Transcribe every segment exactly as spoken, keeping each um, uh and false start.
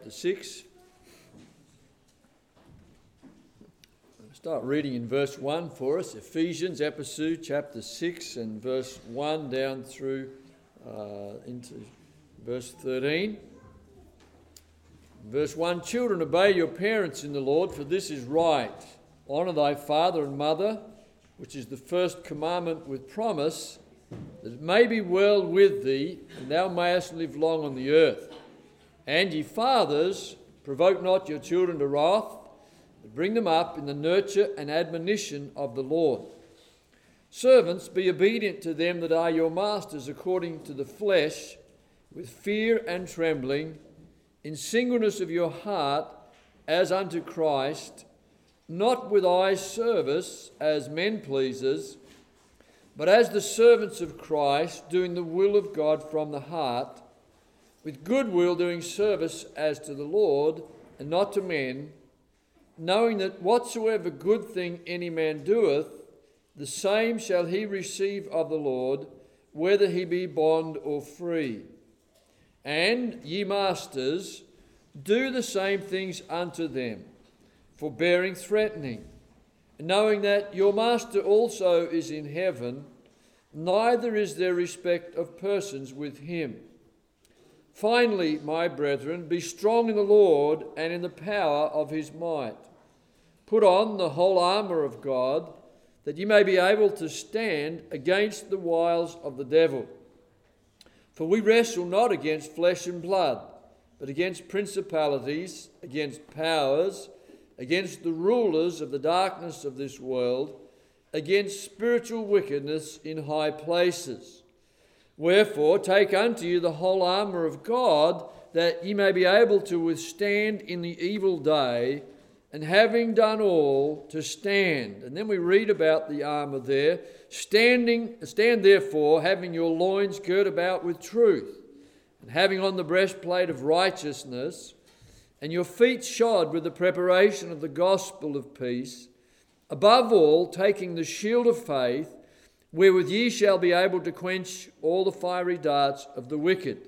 chapter six. I'll start reading in verse one for us. Ephesians, episode chapter six and verse one down through uh, into verse thirteen. Verse one, children, obey your parents in the Lord, for this is right. Honour thy father and mother, which is the first commandment with promise, that it may be well with thee, and thou mayest live long on the earth. And ye fathers, provoke not your children to wrath, but bring them up in the nurture and admonition of the Lord. Servants, be obedient to them that are your masters according to the flesh, with fear and trembling, in singleness of your heart, as unto Christ, not with eye service as men pleasers, but as the servants of Christ, doing the will of God from the heart, with good will doing service as to the Lord, and not to men, knowing that whatsoever good thing any man doeth, the same shall he receive of the Lord, whether he be bond or free. And ye masters, do the same things unto them, forbearing threatening, knowing that your master also is in heaven, neither is there respect of persons with him. Finally, my brethren, be strong in the Lord and in the power of his might. Put on the whole armour of God, that ye may be able to stand against the wiles of the devil. For we wrestle not against flesh and blood, but against principalities, against powers, against the rulers of the darkness of this world, against spiritual wickedness in high places. Wherefore, take unto you the whole armour of God, that ye may be able to withstand in the evil day, and having done all, to stand. And then we read about the armour there. Standing, stand therefore, having your loins girt about with truth, and having on the breastplate of righteousness, and your feet shod with the preparation of the gospel of peace. Above all, taking the shield of faith, wherewith ye shall be able to quench all the fiery darts of the wicked.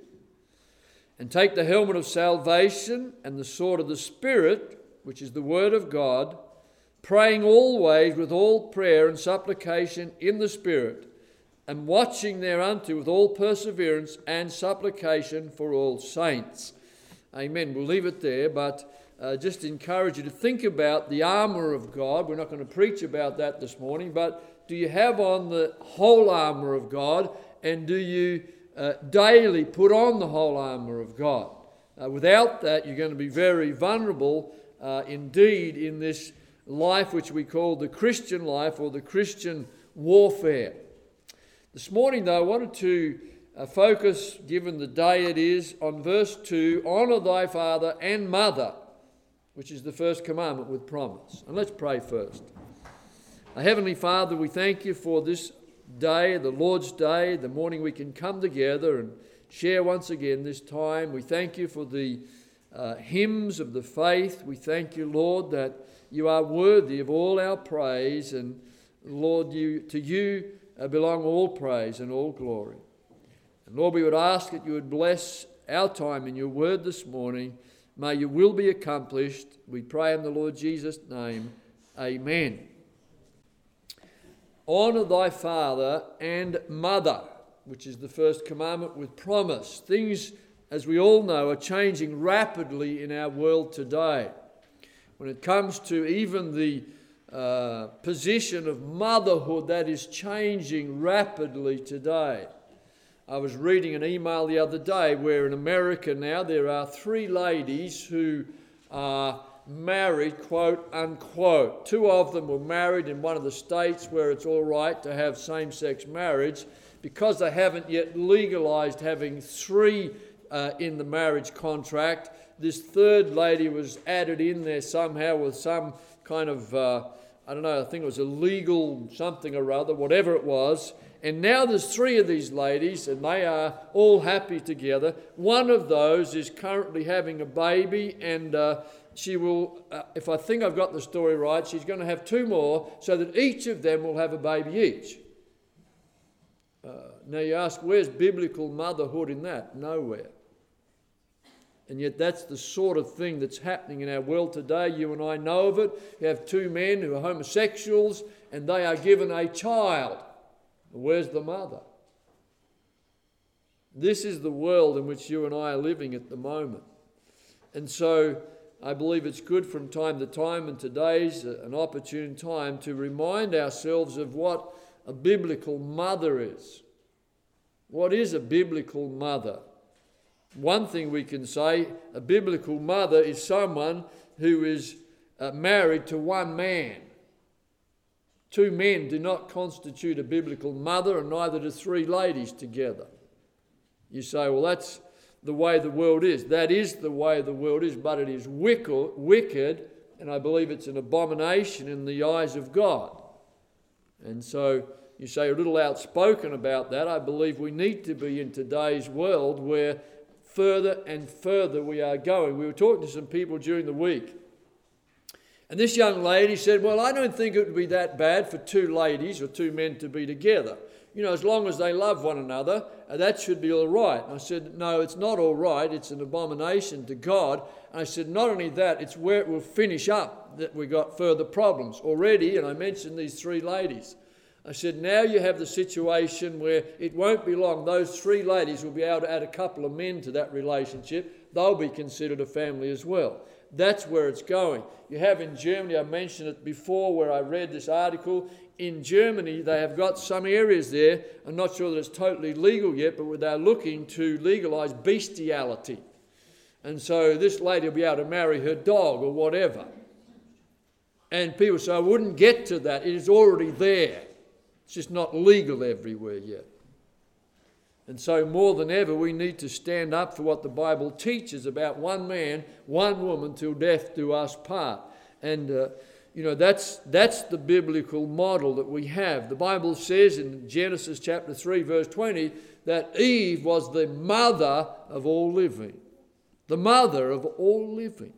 And take the helmet of salvation and the sword of the Spirit, which is the word of God, praying always with all prayer and supplication in the Spirit, and watching thereunto with all perseverance and supplication for all saints. Amen. We'll leave it there, but uh, just encourage you to think about the armour of God. We're not going to preach about that this morning, but do you have on the whole armour of God, and do you uh, daily put on the whole armour of God? Uh, without that, you're going to be very vulnerable uh, indeed in this life which we call the Christian life or the Christian warfare. This morning, though, I wanted to uh, focus, given the day it is, on verse two, honour thy father and mother, which is the first commandment with promise. And let's pray first. Our Heavenly Father, we thank you for this day, the Lord's Day, the morning we can come together and share once again this time. We thank you for the uh, hymns of the faith. We thank you, Lord, that you are worthy of all our praise, and Lord, you to you uh, belong all praise and all glory. And Lord, we would ask that you would bless our time in your word this morning. May your will be accomplished. We pray in the Lord Jesus' name. Amen. Honour thy father and mother, which is the first commandment with promise. Things, as we all know, are changing rapidly in our world today. When it comes to even the uh, position of motherhood, that is changing rapidly today. I was reading an email the other day where in America now there are three ladies who are married, quote unquote. Two of them were married in one of the states where it's all right to have same-sex marriage. Because they haven't yet legalised having three uh, in the marriage contract, this third lady was added in there somehow with some kind of, uh, I don't know, I think it was a legal something or other, whatever it was. And now there's three of these ladies, and they are all happy together. One of those is currently having a baby, and uh, she will, uh, if I think I've got the story right, she's going to have two more, so that each of them will have a baby each. Uh, now you ask, where's biblical motherhood in that? Nowhere. And yet that's the sort of thing that's happening in our world today. You and I know of it. You have two men who are homosexuals and they are given a child. Where's the mother? This is the world in which you and I are living at the moment. And so I believe it's good from time to time, and today's an opportune time to remind ourselves of what a biblical mother is. What is a biblical mother? One thing we can say, a biblical mother is someone who is uh, married to one man. Two men do not constitute a biblical mother, and neither do three ladies together. You say, well, that's the way the world is. That is the way the world is, but it is wicked, and I believe it's an abomination in the eyes of God. And so you say, a little outspoken about that. I believe we need to be in today's world where further and further we are going. We were talking to some people during the week, and this young lady said, well, I don't think it would be that bad for two ladies or two men to be together. You know, as long as they love one another, uh, that should be all right. And I said, no, it's not all right. It's an abomination to God. And I said, not only that, it's where it will finish up that we got further problems already. And I mentioned these three ladies. I said, now you have the situation where it won't be long. Those three ladies will be able to add a couple of men to that relationship. They'll be considered a family as well. That's where it's going. You have in Germany, I mentioned it before where I read this article. In Germany, they have got some areas there. I'm not sure that it's totally legal yet, but they're looking to legalise bestiality. And so this lady will be able to marry her dog or whatever. And people say, I wouldn't get to that. It is already there. It's just not legal everywhere yet. And so more than ever, we need to stand up for what the Bible teaches about one man, one woman, till death do us part. And, uh, you know, that's that's the biblical model that we have. The Bible says in Genesis chapter three, verse twenty, that Eve was the mother of all living. The mother of all living.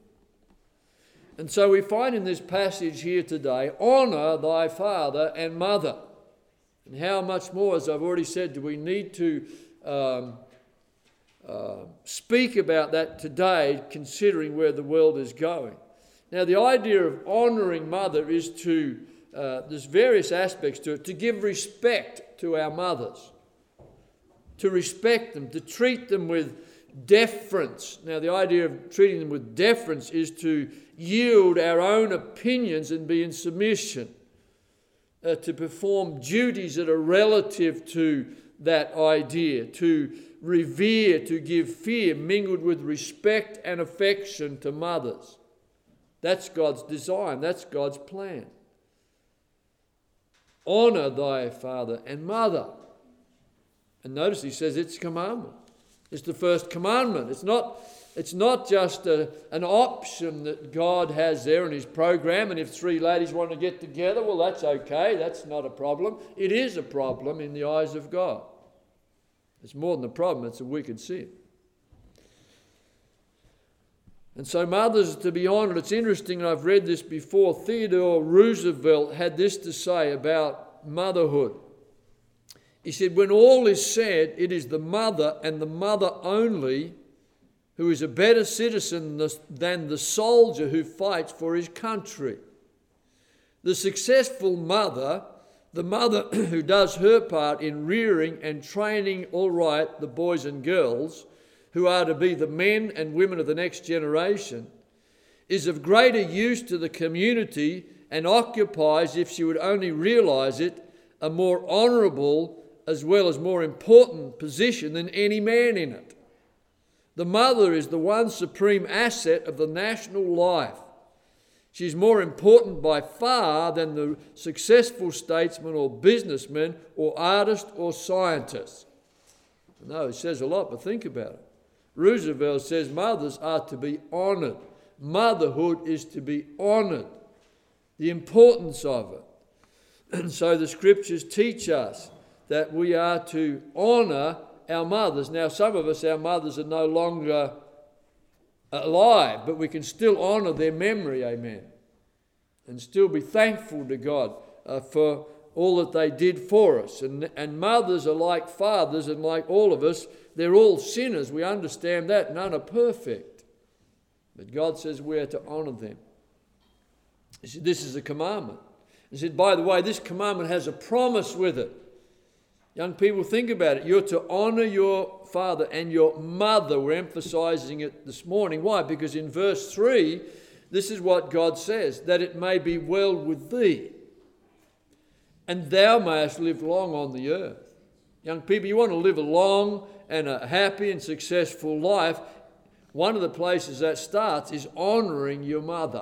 And so we find in this passage here today, honour thy father and mother. And how much more, as I've already said, do we need to um, uh, speak about that today, considering where the world is going? Now, the idea of honouring mother is to, uh, there's various aspects to it, to give respect to our mothers, to respect them, to treat them with deference. Now, the idea of treating them with deference is to yield our own opinions and be in submission. Uh, to perform duties that are relative to that idea, to revere, to give fear, mingled with respect and affection to mothers. That's God's design. That's God's plan. Honour thy father and mother. And notice he says it's a commandment. It's the first commandment. It's not... It's not just a, an option that God has there in his program, and if three ladies want to get together, well, that's okay. That's not a problem. It is a problem in the eyes of God. It's more than a problem. It's a wicked sin. And so mothers are to be honoured. It's interesting, and I've read this before. Theodore Roosevelt had this to say about motherhood. He said, when all is said, it is the mother and the mother only who is a better citizen than the soldier who fights for his country. The successful mother, the mother who does her part in rearing and training all right the boys and girls who are to be the men and women of the next generation, is of greater use to the community and occupies, if she would only realise it, a more honourable as well as more important position than any man in it. The mother is the one supreme asset of the national life. She is more important by far than the successful statesman or businessman or artist or scientist. No, it says a lot, but think about it. Roosevelt says mothers are to be honoured. Motherhood is to be honoured. The importance of it. And so the scriptures teach us that we are to honour our mothers. Now, some of us, our mothers are no longer alive, but we can still honour their memory, amen, and still be thankful to God uh, for all that they did for us. And, and mothers are like fathers, and like all of us, they're all sinners. We understand that. None are perfect. But God says we are to honour them. He said, this is a commandment. He said, by the way, this commandment has a promise with it. Young people, think about it. You're to honour your father and your mother. We're emphasising it this morning. Why? Because in verse three, this is what God says, that it may be well with thee, and thou mayest live long on the earth. Young people, you want to live a long and a happy and successful life. One of the places that starts is honouring your mother,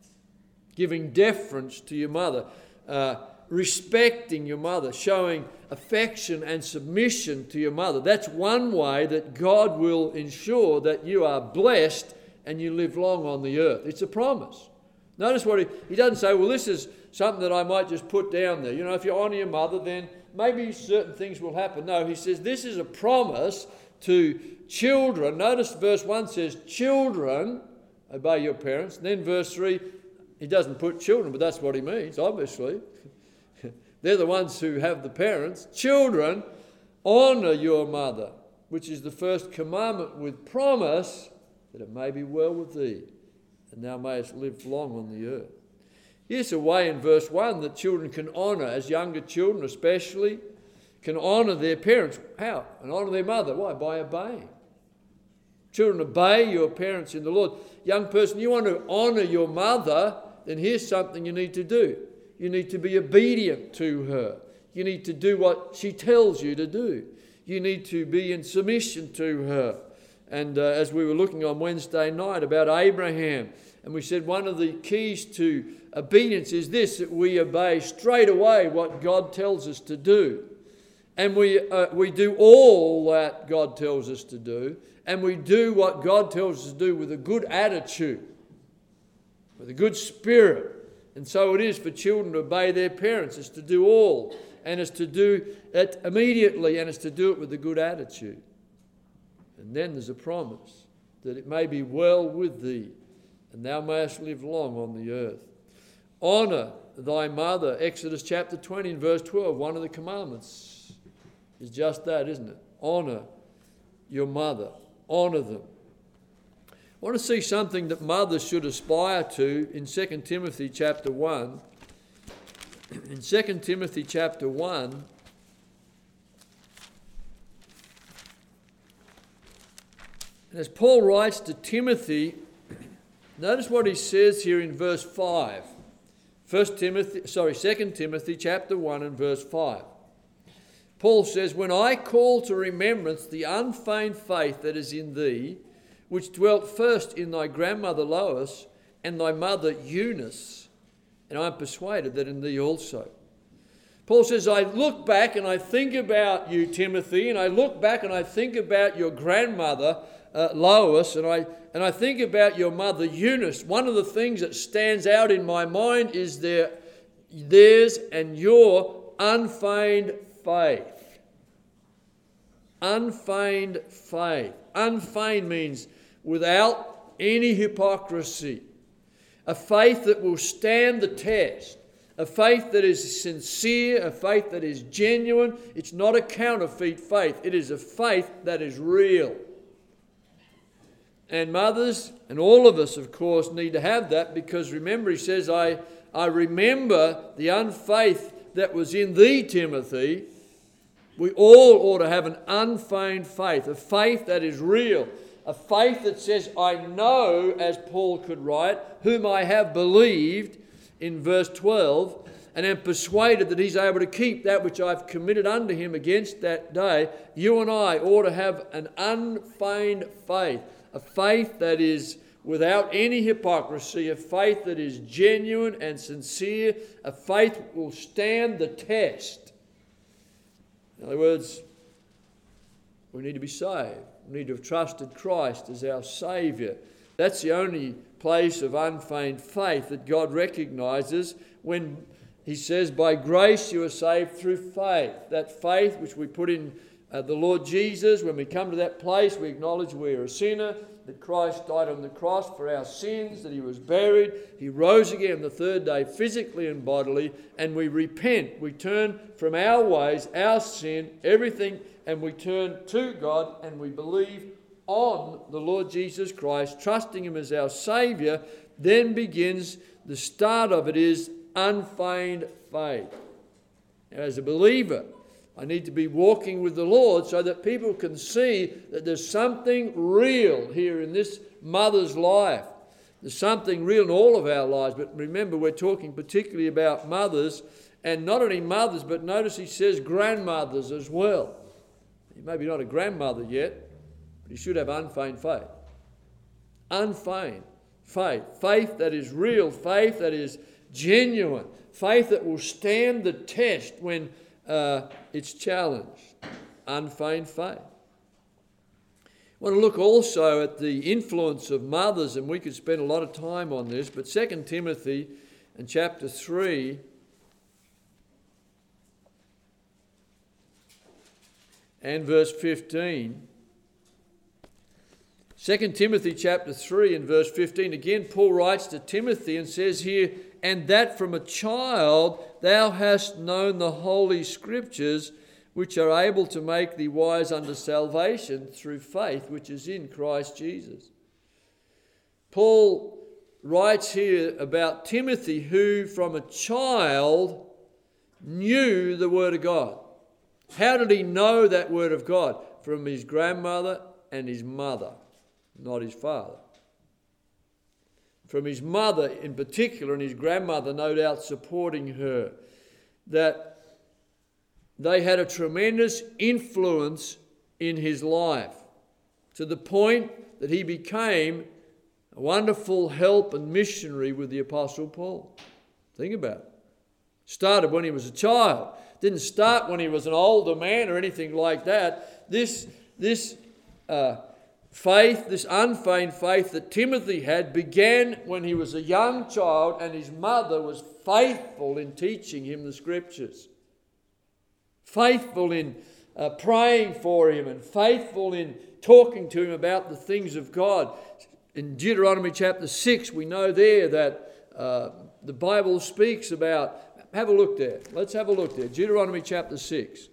giving deference to your mother, uh, respecting your mother, showing affection and submission to your mother. That's one way that God will ensure that you are blessed and you live long on the earth. It's a promise. Notice what he, he doesn't say, well, this is something that I might just put down there. You know, if you honour your mother, then maybe certain things will happen. No, he says this is a promise to children. Notice verse one says, children, obey your parents. And then verse three, he doesn't put children, but that's what he means, obviously. They're the ones who have the parents. Children, honour your mother, which is the first commandment with promise, that it may be well with thee, and thou mayest live long on the earth. Here's a way in verse one that children can honour, as younger children especially, can honour their parents. How? And honour their mother. Why? By obeying. Children, obey your parents in the Lord. Young person, you want to honour your mother, then here's something you need to do. You need to be obedient to her. You need to do what she tells you to do. You need to be in submission to her. And uh, as we were looking on Wednesday night about Abraham, and we said one of the keys to obedience is this, that we obey straight away what God tells us to do. And we uh, we do all that God tells us to do. And we do what God tells us to do with a good attitude, with a good spirit. And so it is for children to obey their parents. It's to do all. And it's to do it immediately. And it's to do it with a good attitude. And then there's a promise that it may be well with thee, and thou mayest live long on the earth. Honour thy mother. Exodus chapter twenty and verse twelve. One of the commandments is just that, isn't it? Honour your mother. Honour them. I want to see something that mothers should aspire to in Second Timothy chapter one. In Second Timothy chapter one, and as Paul writes to Timothy, notice what he says here in verse five. First Timothy, sorry, Second Timothy chapter one and verse five. Paul says, when I call to remembrance the unfeigned faith that is in thee, which dwelt first in thy grandmother Lois and thy mother Eunice, and I am persuaded that in thee also. Paul says, I look back and I think about you, Timothy, and I look back and I think about your grandmother uh, Lois, and I and I think about your mother Eunice. One of the things that stands out in my mind is their, theirs and your unfeigned faith. Unfeigned faith. Unfeigned means without any hypocrisy. A faith that will stand the test. A faith that is sincere. A faith that is genuine. It's not a counterfeit faith. It is a faith that is real. And mothers, and all of us, of course, need to have that, because remember, he says, I, I remember the unfaith that was in thee, Timothy. We all ought to have an unfeigned faith, a faith that is real, a faith that says, I know, as Paul could write, whom I have believed, in verse twelve, and am persuaded that he's able to keep that which I've committed unto him against that day. You and I ought to have an unfeigned faith, a faith that is without any hypocrisy, a faith that is genuine and sincere, a faith that will stand the test. In other words, we need to be saved. We need to have trusted Christ as our Saviour. That's the only place of unfeigned faith that God recognises when he says, by grace you are saved through faith. That faith which we put in uh, the Lord Jesus. When we come to that place, we acknowledge we are a sinner, that Christ died on the cross for our sins, that he was buried, he rose again the third day physically and bodily, and we repent. We turn from our ways, our sin, everything, and we turn to God and we believe on the Lord Jesus Christ, trusting him as our Saviour, then begins the start of it is unfeigned faith. Now, as a believer, I need to be walking with the Lord so that people can see that there's something real here in this mother's life. There's something real in all of our lives. But remember, we're talking particularly about mothers, and not only mothers, but notice he says grandmothers as well. You may be not a grandmother yet, but you should have unfeigned faith. Unfeigned faith. Faith that is real. Faith that is genuine. Faith that will stand the test when uh, it's challenged. Unfeigned faith. I want to look also at the influence of mothers, and we could spend a lot of time on this, but Second Timothy and chapter three and verse fifteen. Second Timothy chapter three and verse fifteen. Again, Paul writes to Timothy and says here, "And that from a child thou hast known the holy scriptures, which are able to make thee wise unto salvation through faith which is in Christ Jesus." Paul writes here about Timothy, who from a child knew the Word of God. How did he know that Word of God? From his grandmother and his mother, not his father. From his mother in particular, and his grandmother no doubt supporting her, that they had a tremendous influence in his life, to the point that he became a wonderful help and missionary with the Apostle Paul. Think about it. Started when he was a child. Didn't start when he was an older man or anything like that. This, this uh, faith, this unfeigned faith that Timothy had began when he was a young child, and his mother was faithful in teaching him the Scriptures. Faithful in uh, praying for him, and faithful in talking to him about the things of God. In Deuteronomy chapter six, we know there that uh, the Bible speaks about, have a look there. Let's have a look there. Deuteronomy chapter six.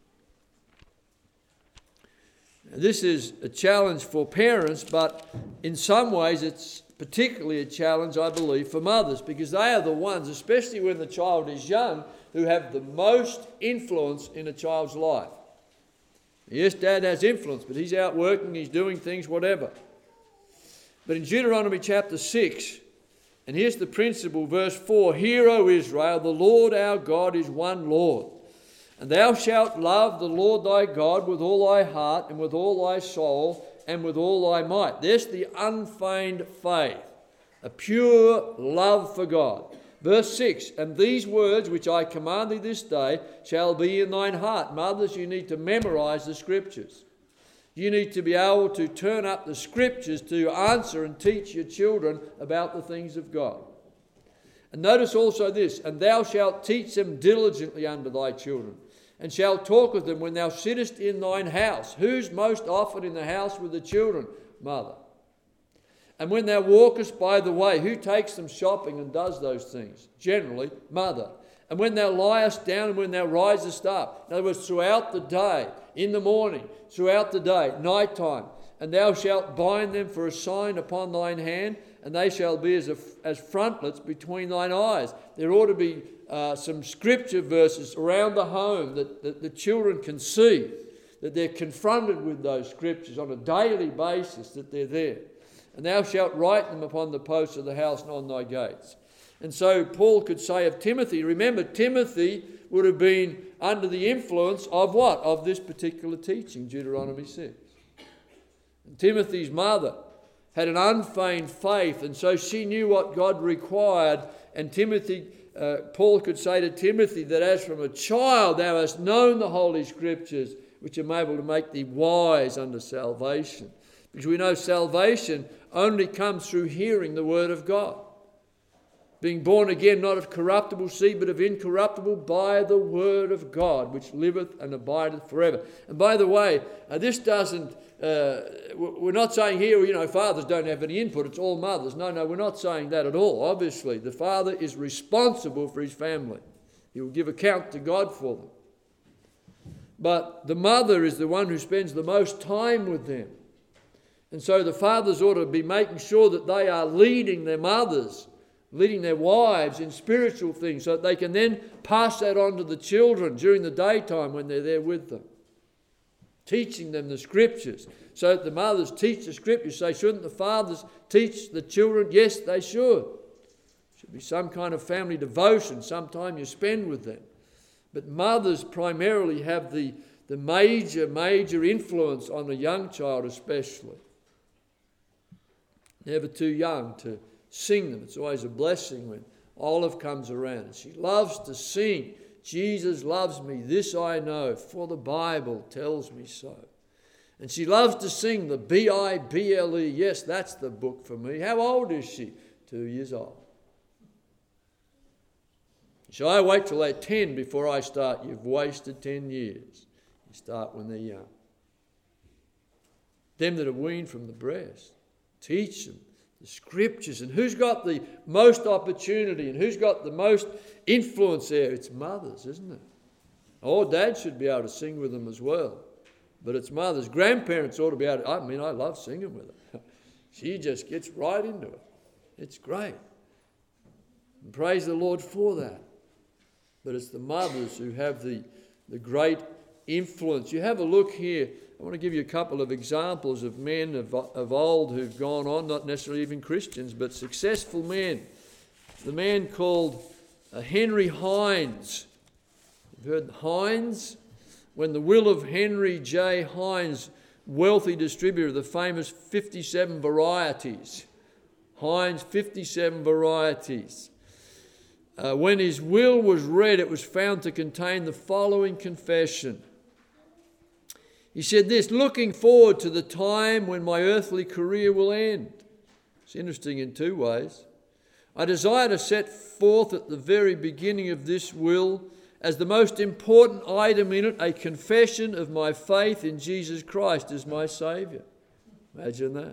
This is a challenge for parents, but in some ways it's particularly a challenge, I believe, for mothers, because they are the ones, especially when the child is young, who have the most influence in a child's life. Yes, dad has influence, but he's out working, he's doing things, whatever. But in Deuteronomy chapter six, and here's the principle, verse four, "Hear, O Israel, the Lord our God is one Lord. And thou shalt love the Lord thy God with all thy heart, and with all thy soul, and with all thy might." There's the unfeigned faith, a pure love for God. Verse six, "And these words which I command thee this day shall be in thine heart." Mothers, you need to memorize the Scriptures. You need to be able to turn up the Scriptures to answer and teach your children about the things of God. And notice also this, "And thou shalt teach them diligently unto thy children, and shalt talk with them when thou sittest in thine house." Who's most often in the house with the children? Mother. "And when thou walkest by the way," who takes them shopping and does those things? Generally, mother. "And when thou liest down and when thou risest up." In other words, throughout the day, in the morning, throughout the day, night time. "And thou shalt bind them for a sign upon thine hand, and they shall be as, a, as frontlets between thine eyes." There ought to be uh, some scripture verses around the home that, that the children can see, that they're confronted with those scriptures on a daily basis, that they're there. "And thou shalt write them upon the posts of the house and on thy gates." And so Paul could say of Timothy, remember, Timothy would have been under the influence of what? Of this particular teaching, Deuteronomy six. And Timothy's mother had an unfeigned faith, and so she knew what God required. And Timothy, uh, Paul could say to Timothy that as from a child thou hast known the Holy Scriptures, which are able to make thee wise unto salvation. Because we know salvation only comes through hearing the Word of God. Being born again, not of corruptible seed, but of incorruptible, by the Word of God, which liveth and abideth forever. And by the way, uh, this doesn't, uh, we're not saying here, you know, fathers don't have any input, it's all mothers. No, no, we're not saying that at all. Obviously, the father is responsible for his family. He will give account to God for them. But the mother is the one who spends the most time with them. And so the fathers ought to be making sure that they are leading their mothers, leading their wives in spiritual things, so that they can then pass that on to the children during the daytime when they're there with them. Teaching them the scriptures, so that the mothers teach the scriptures. Say, shouldn't the fathers teach the children? Yes, they should. Should be some kind of family devotion, some time you spend with them. But mothers primarily have the, the major, major influence on a young child especially. Never too young to sing them. It's always a blessing when Olive comes around and she loves to sing. Jesus loves me, this I know, for the Bible tells me so. And she loves to sing the B I B L E. Yes, that's the book for me. How old is she? Two years old. So I wait till they're ten before I start. You've wasted ten years. You start when they're young. Them that are weaned from the breast, teach them the scriptures. And who's got the most opportunity and who's got the most influence there? It's mothers, isn't it? Oh, dad should be able to sing with them as well. But it's mothers. Grandparents ought to be able to. I mean, I love singing with her. She just gets right into it. It's great. And praise the Lord for that. But it's the mothers who have the, the great influence. You have a look here. I want to give you a couple of examples of men of, of old who've gone on, not necessarily even Christians, but successful men. The man called uh, Henry Hines. You've heard Hines? When the will of Henry J. Hines, wealthy distributor of the famous fifty-seven varieties. Hines, fifty-seven varieties. Uh, when his will was read, it was found to contain the following confession. He said this, looking forward to the time when my earthly career will end. It's interesting in two ways. I desire to set forth at the very beginning of this will, as the most important item in it, a confession of my faith in Jesus Christ as my Saviour. Imagine that.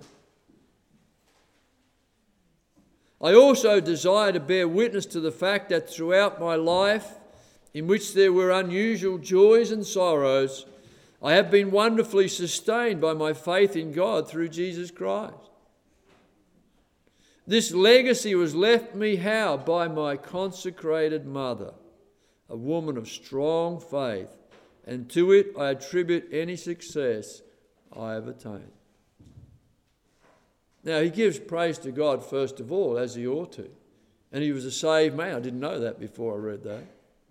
I also desire to bear witness to the fact that throughout my life, in which there were unusual joys and sorrows, I have been wonderfully sustained by my faith in God through Jesus Christ. This legacy was left me how? By my consecrated mother, a woman of strong faith, and to it I attribute any success I have attained. Now, he gives praise to God first of all, as he ought to. And he was a saved man. I didn't know that before I read that.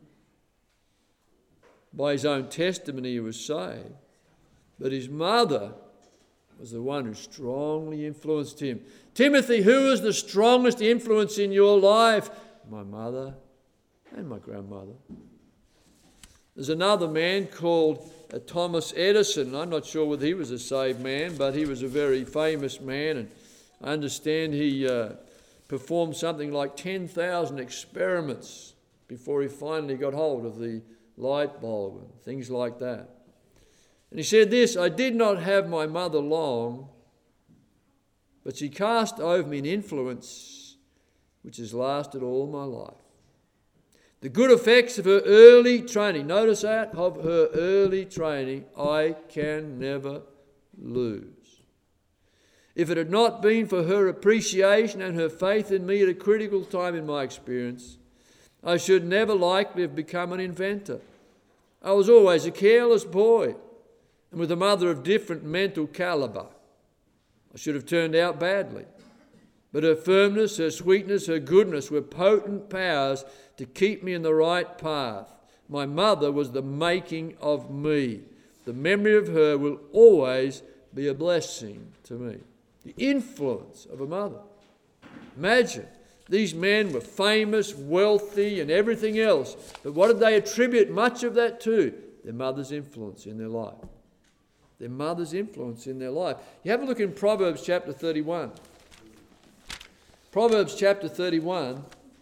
By his own testimony, he was saved. But his mother was the one who strongly influenced him. Timothy, who was the strongest influence in your life? My mother and my grandmother. There's another man called uh, Thomas Edison. I'm not sure whether he was a saved man, but he was a very famous man. And I understand he uh, performed something like ten thousand experiments before he finally got hold of the light bulb and things like that. And he said this, I did not have my mother long, but she cast over me an influence which has lasted all my life. The good effects of her early training, notice that, of her early training, I can never lose. If it had not been for her appreciation and her faith in me at a critical time in my experience, I should never likely have become an inventor. I was always a careless boy, and with a mother of different mental calibre, I should have turned out badly. But her firmness, her sweetness, her goodness were potent powers to keep me in the right path. My mother was the making of me. The memory of her will always be a blessing to me. The influence of a mother. Imagine, these men were famous, wealthy, and everything else. But what did they attribute much of that to? Their mother's influence in their life. Their mother's influence in their life. You have a look in Proverbs chapter thirty-one. Proverbs chapter thirty-one.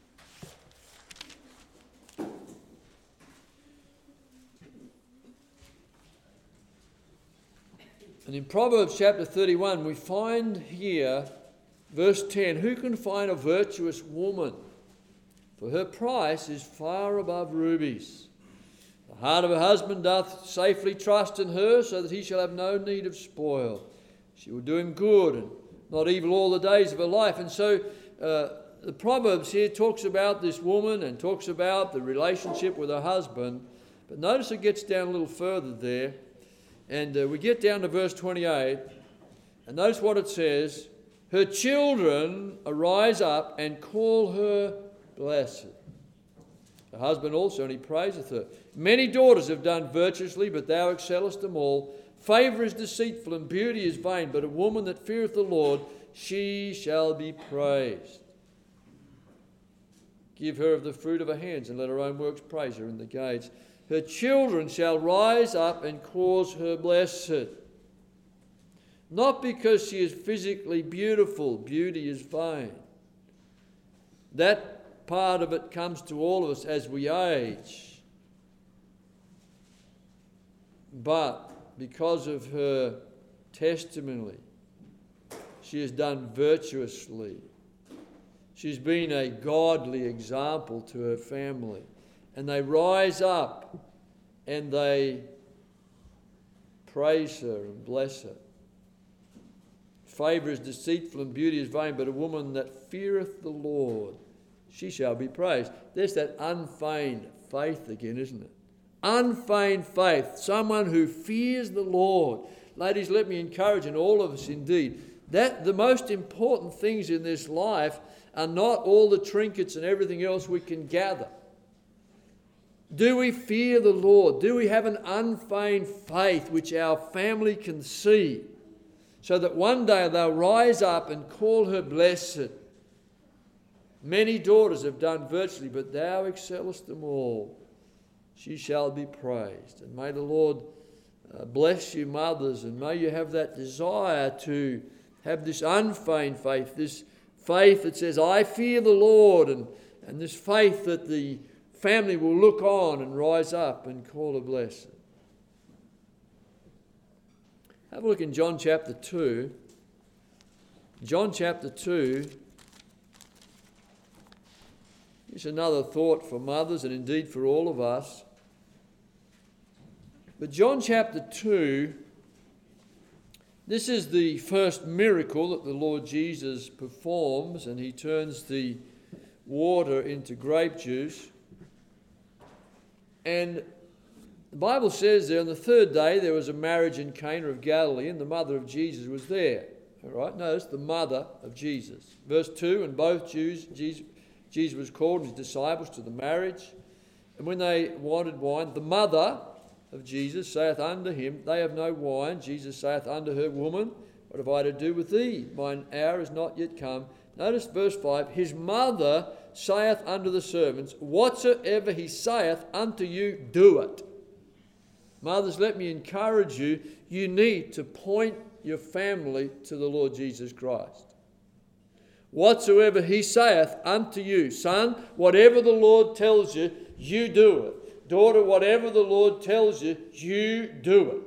And in Proverbs chapter thirty-one, we find here, verse ten, who can find a virtuous woman? For her price is far above rubies. The heart of her husband doth safely trust in her, so that he shall have no need of spoil. She will do him good and not evil all the days of her life. And so uh, the Proverbs here talks about this woman and talks about the relationship with her husband. But notice it gets down a little further there. And uh, we get down to verse twenty-eight. And notice what it says. Her children arise up and call her blessed. Her husband also, and he praiseth her. Many daughters have done virtuously, but thou excellest them all. Favour is deceitful and beauty is vain, but a woman that feareth the Lord, she shall be praised. Give her of the fruit of her hands, and let her own works praise her in the gates. Her children shall rise up and cause her blessed. Not because she is physically beautiful. Beauty is vain. That part of it comes to all of us as we age. But because of her testimony, she has done virtuously. She's been a godly example to her family. And they rise up and they praise her and bless her. Favour is deceitful and beauty is vain, but a woman that feareth the Lord, she shall be praised. There's that unfeigned faith again, isn't it? Unfeigned faith. Someone who fears the Lord. Ladies, let me encourage, and all of us indeed, that the most important things in this life are not all the trinkets and everything else we can gather. Do we fear the Lord? Do we have an unfeigned faith which our family can see, so that one day they'll rise up and call her blessed? Many daughters have done virtually, but thou excellest them all. She shall be praised. And may the Lord uh, bless you, mothers, and may you have that desire to have this unfeigned faith, this faith that says, I fear the Lord, and, and this faith that the family will look on and rise up and call her blessed. Have a look in John chapter two. John chapter two. Here's another thought for mothers and indeed for all of us. But John chapter two, this is the first miracle that the Lord Jesus performs, and he turns the water into grape juice. And the Bible says there on the third day there was a marriage in Cana of Galilee, and the mother of Jesus was there. All right, notice the mother of Jesus. Verse two, and both Jews, Jesus, Jesus was called and his disciples to the marriage. And when they wanted wine, the mother of Jesus saith unto him, they have no wine. Jesus saith unto her, Woman, what have I to do with thee? Mine hour is not yet come. Notice verse five, his mother saith unto the servants, whatsoever he saith unto you, do it. Mothers, let me encourage you, you need to point your family to the Lord Jesus Christ. Whatsoever he saith unto you, son, whatever the Lord tells you, you do it. Daughter, whatever the Lord tells you, you do it.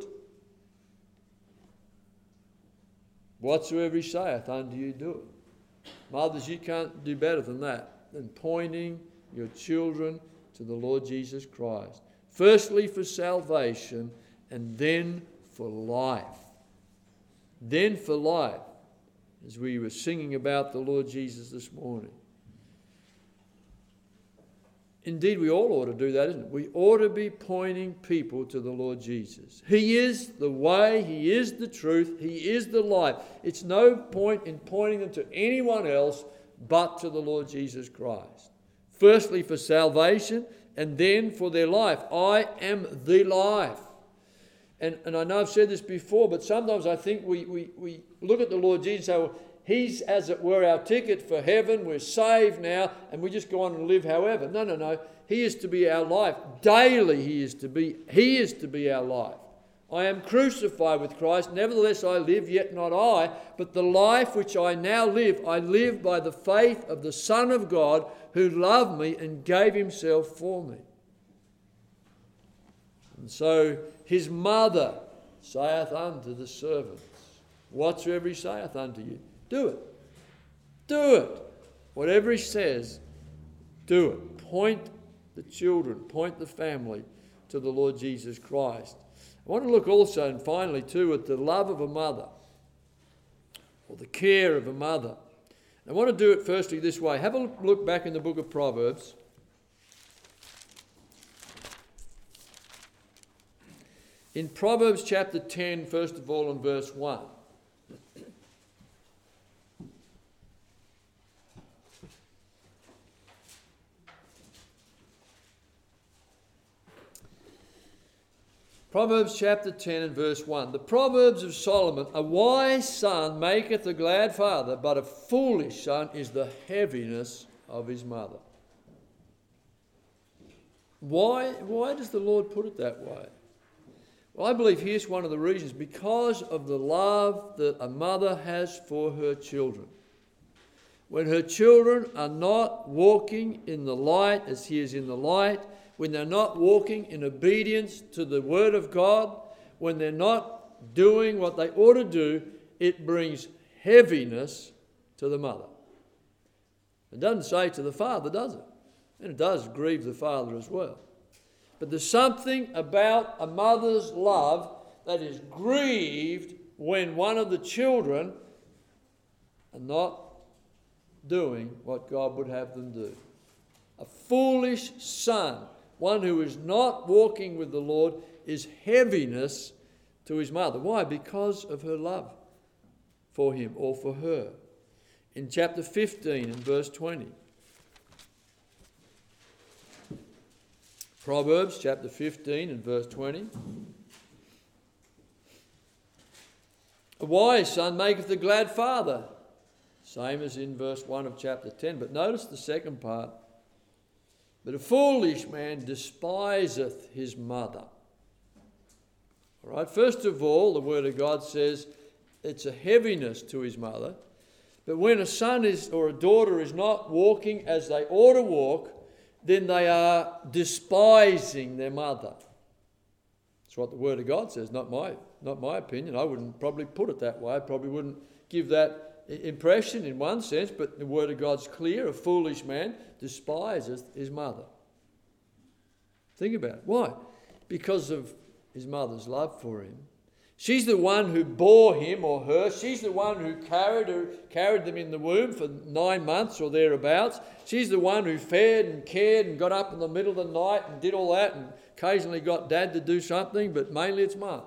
Whatsoever he saith unto you, do it. Mothers, you can't do better than that, than pointing your children to the Lord Jesus Christ. Firstly for salvation, and then for life. Then for life, as we were singing about the Lord Jesus this morning. Indeed, we all ought to do that, isn't it? We ought to be pointing people to the Lord Jesus. He is the way, He is the truth, He is the life. It's no point in pointing them to anyone else but to the Lord Jesus Christ. Firstly for salvation, and then for their life. I am the life. And, and I know I've said this before, but sometimes I think we, we, we look at the Lord Jesus and say, well, He's, as it were, our ticket for heaven. We're saved now, and we just go on and live however. No, no, no. He is to be our life. Daily He is to be, He is to be our life. I am crucified with Christ. Nevertheless I live, yet not I, but the life which I now live, I live by the faith of the Son of God, who loved me and gave Himself for me. And so His mother saith unto the servants, whatsoever He saith unto you, do it. Do it. Whatever He says, do it. Point the children, point the family to the Lord Jesus Christ. I want to look also, and finally too, at the love of a mother. or the care of a mother. I want to do it firstly this way. Have a look back in the book of Proverbs. In Proverbs chapter ten, first of all, in verse one. Proverbs chapter ten and verse one. The Proverbs of Solomon: a wise son maketh a glad father, but a foolish son is the heaviness of his mother. Why, why does the Lord put it that way? Well, I believe here's one of the reasons. Because of the love that a mother has for her children. When her children are not walking in the light as he is in the light, when they're not walking in obedience to the Word of God, when they're not doing what they ought to do, it brings heaviness to the mother. It doesn't say to the father, does it? And it does grieve the father as well. But there's something about a mother's love that is grieved when one of the children are not doing what God would have them do. A foolish son, one who is not walking with the Lord, is heaviness to his mother. Why? Because of her love for him or for her. In chapter fifteen and verse twenty. Proverbs chapter fifteen and verse twenty. A wise son maketh a glad father. Same as in verse one of chapter ten. But notice the second part. But a foolish man despiseth his mother. All right, first of all, the Word of God says it's a heaviness to his mother. But when a son is or a daughter is not walking as they ought to walk, then they are despising their mother. That's what the Word of God says, not my, not my opinion. I wouldn't probably put it that way. I probably wouldn't give that impression in one sense, but the Word of God's clear. A foolish man despiseth his mother. Think about it. Why? Because of his mother's love for him. She's the one who bore him or her. She's the one who carried her, carried them in the womb for nine months or thereabouts. She's the one who fed and cared and got up in the middle of the night and did all that and occasionally got dad to do something, but mainly it's mum.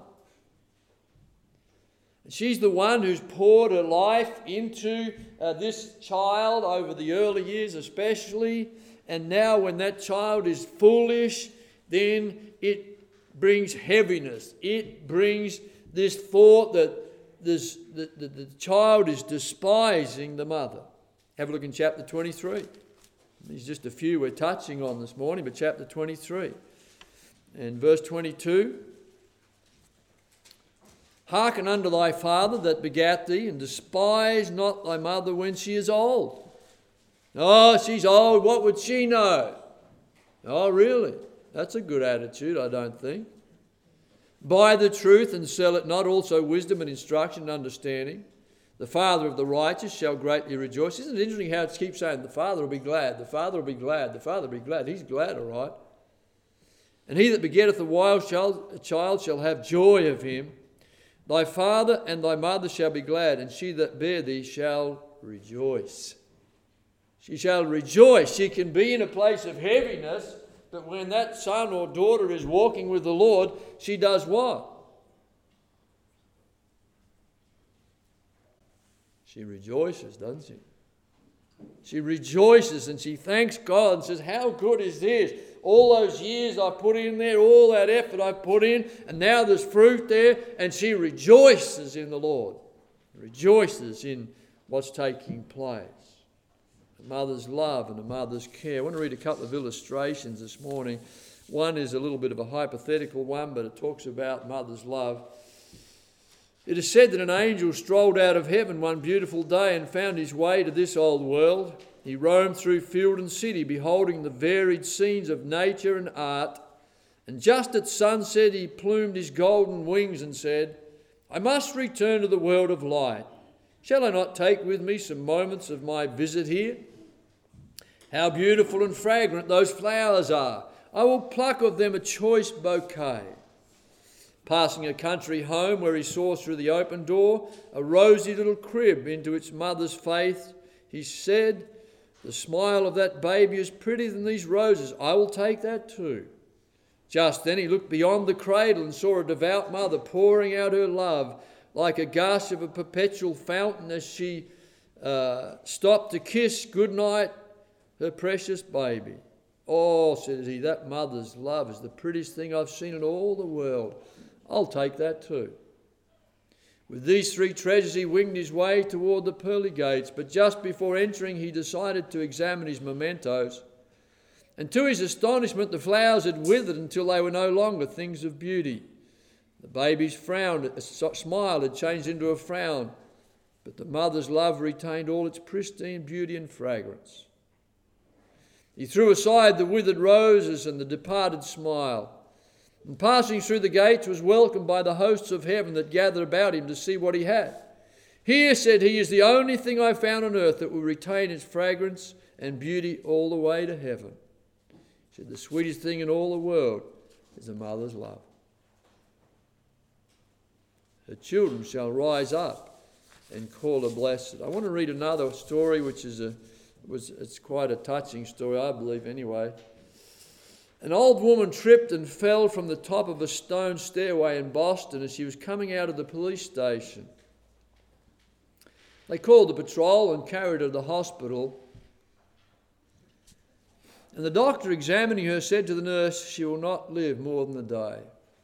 She's the one who's poured her life into uh, this child over the early years especially. And now when that child is foolish, then it brings heaviness. It brings this thought that this, the, the, the child is despising the mother. Have a look in chapter twenty-three. There's just a few we're touching on this morning, but chapter twenty-three. And verse twenty-two. Hearken unto thy father that begat thee, and despise not thy mother when she is old. Oh, she's old, what would she know? Oh, really? That's a good attitude, I don't think. Buy the truth and sell it not, also wisdom and instruction and understanding. The father of the righteous shall greatly rejoice. Isn't it interesting how it keeps saying, the father will be glad, the father will be glad, the father will be glad. He's glad, all right. And he that begetteth a wild child shall have joy of him. Thy father and thy mother shall be glad, and she that bare thee shall rejoice. She shall rejoice. She can be in a place of heaviness, but when that son or daughter is walking with the Lord, she does what? She rejoices, doesn't she? She rejoices and she thanks God and says, how good is this? All those years I put in there, all that effort I put in, and now there's fruit there, and she rejoices in the Lord. Rejoices in what's taking place. A mother's love and a mother's care. I want to read a couple of illustrations this morning. One is a little bit of a hypothetical one, but it talks about mother's love. It is said that an angel strolled out of heaven one beautiful day and found his way to this old world. He roamed through field and city, beholding the varied scenes of nature and art. And just at sunset he plumed his golden wings and said, I must return to the world of light. Shall I not take with me some moments of my visit here? How beautiful and fragrant those flowers are. I will pluck of them a choice bouquet. Passing a country home where he saw through the open door a rosy little crib into its mother's faith, he said, "The smile of that baby is prettier than these roses. I will take that too." Just then he looked beyond the cradle and saw a devout mother pouring out her love like a gush of a perpetual fountain as she uh, stopped to kiss goodnight her precious baby. "Oh," said he, "that mother's love is the prettiest thing I've seen in all the world. I'll take that too." With these three treasures he winged his way toward the pearly gates, but just before entering he decided to examine his mementos. And to his astonishment the flowers had withered until they were no longer things of beauty. The baby's frown, a smile had changed into a frown, but the mother's love retained all its pristine beauty and fragrance. He threw aside the withered roses and the departed smile, and passing through the gates was welcomed by the hosts of heaven that gathered about him to see what he had. "Here," said he, "is the only thing I found on earth that will retain its fragrance and beauty all the way to heaven." He said, "The sweetest thing in all the world is a mother's love. Her children shall rise up and call her blessed." I want to read another story, which is a was it's quite a touching story, I believe, anyway. An old woman tripped and fell from the top of a stone stairway in Boston as she was coming out of the police station. They called the patrol and carried her to the hospital. And the doctor, examining her, said to the nurse, "She will not live more than a day."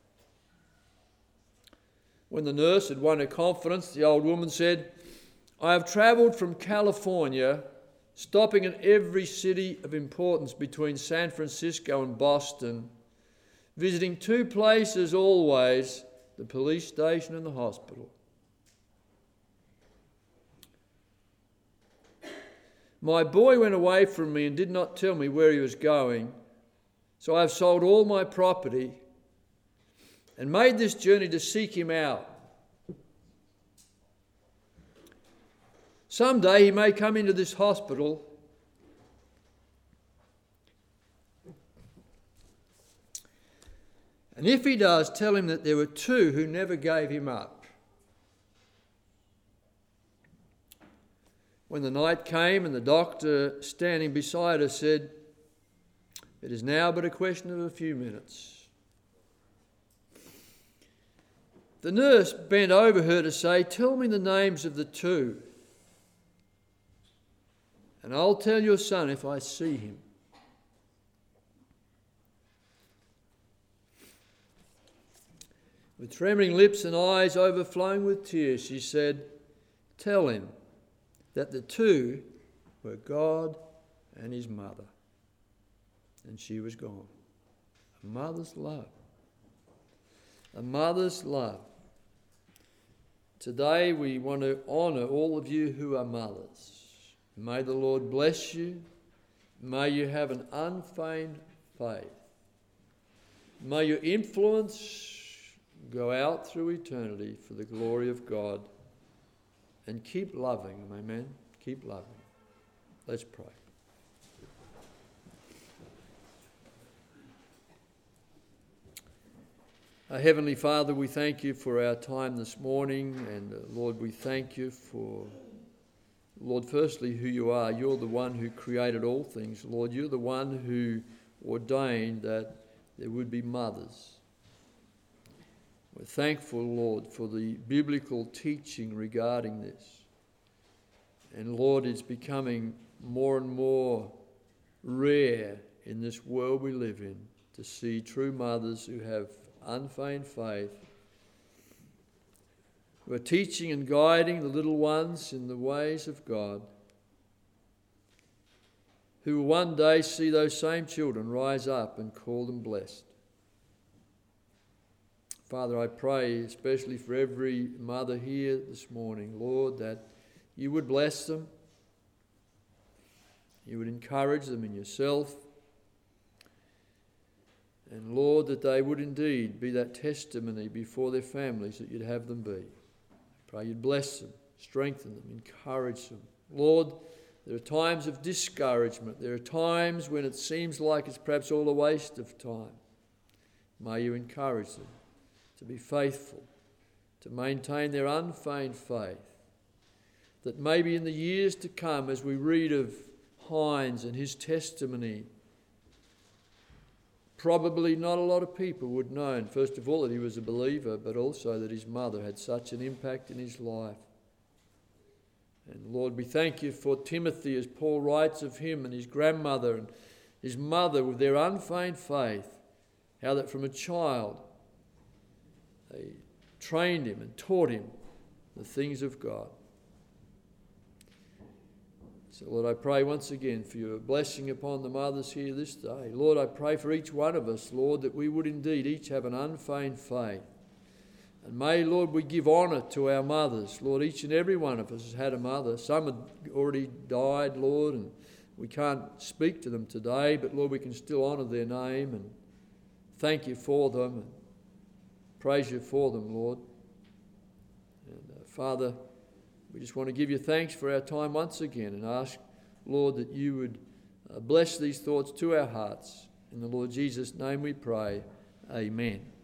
When the nurse had won her confidence, the old woman said, "I have travelled from California, stopping in every city of importance between San Francisco and Boston, visiting two places always, the police station and the hospital. My boy went away from me and did not tell me where he was going, so I have sold all my property and made this journey to seek him out. Someday he may come into this hospital and if he does, tell him that there were two who never gave him up." When the night came and the doctor standing beside her said, "It is now but a question of a few minutes," the nurse bent over her to say, "Tell me the names of the two, and I'll tell your son if I see him." With trembling lips and eyes overflowing with tears, she said, "Tell him that the two were God and his mother." And she was gone. A mother's love. A mother's love. Today we want to honour all of you who are mothers. May the Lord bless you. May you have an unfeigned faith. May your influence go out through eternity for the glory of God. And keep loving them, amen? Keep loving. Let's pray. Our Heavenly Father, we thank you for our time this morning. And uh, Lord, we thank you for, Lord, firstly, who you are. You're the one who created all things. Lord, you're the one who ordained that there would be mothers. We're thankful, Lord, for the biblical teaching regarding this. And Lord, it's becoming more and more rare in this world we live in to see true mothers who have unfeigned faith, who are teaching and guiding the little ones in the ways of God, who will one day see those same children rise up and call them blessed. Father, I pray especially for every mother here this morning, Lord, that you would bless them, you would encourage them in yourself, and Lord, that they would indeed be that testimony before their families that you'd have them be. I pray you'd bless them, strengthen them, encourage them. Lord, there are times of discouragement. There are times when it seems like it's perhaps all a waste of time. May you encourage them. to be faithful, to maintain their unfeigned faith, that maybe in the years to come, as we read of Hines and his testimony, probably not a lot of people would know, first of all, that he was a believer, but also that his mother had such an impact in his life. And Lord, we thank you for Timothy, as Paul writes of him, and his grandmother and his mother with their unfeigned faith, how that from a child they trained him and taught him the things of God. So Lord, I pray once again for your blessing upon the mothers here this day. Lord, I pray for each one of us, Lord, that we would indeed each have an unfeigned faith. And may, Lord, we give honour to our mothers. Lord, each and every one of us has had a mother. Some have already died, Lord, and we can't speak to them today, but Lord, we can still honour their name and thank you for them and praise you for them, Lord. And uh, Father, we just want to give you thanks for our time once again and ask, Lord, that you would uh, bless these thoughts to our hearts. In the Lord Jesus' name we pray. Amen.